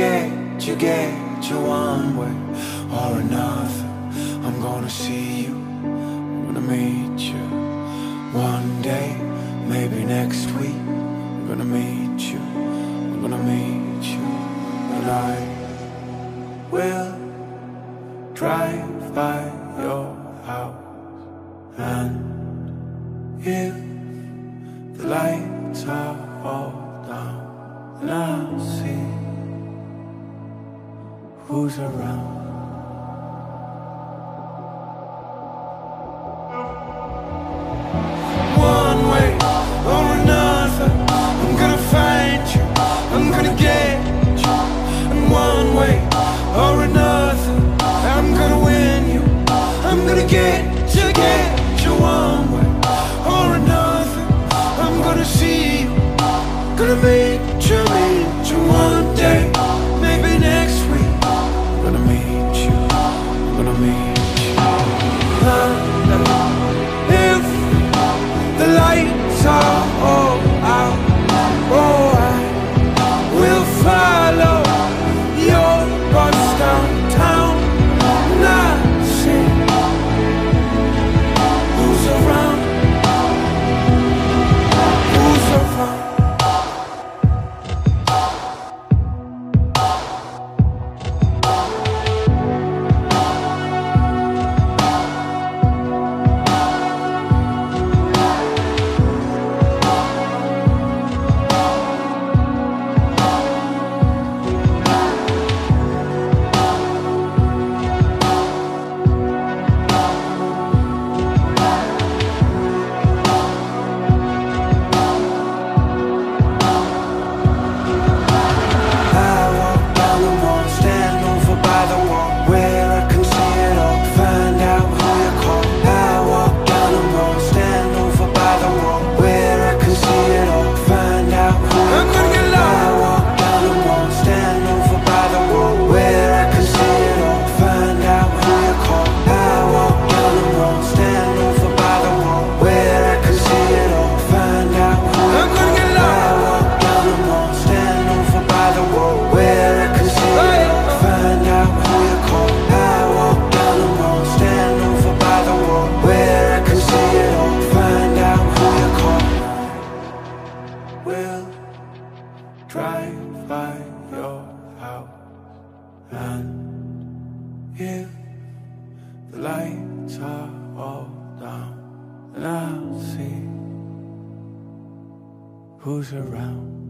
get you one way or another. I'm gonna see you, I'm gonna meet you one day, maybe next week. I'm gonna meet you, I'm gonna meet you, and I will drive by your house, and if the lights are all down, and I'll see who's around. One way or another, I'm gonna find you, I'm gonna get you. And one way or another, I'm gonna win you, I'm gonna get you one way or another. I'm gonna see you, gonna meet you one day, maybe next week. I'm gonna meet you, I'm gonna meet you. If the lights are all out, oh, I will follow your bus downtown, and I'll see who's around, who's around. Drive by your house, and if the lights are all down, then I'll see who's around.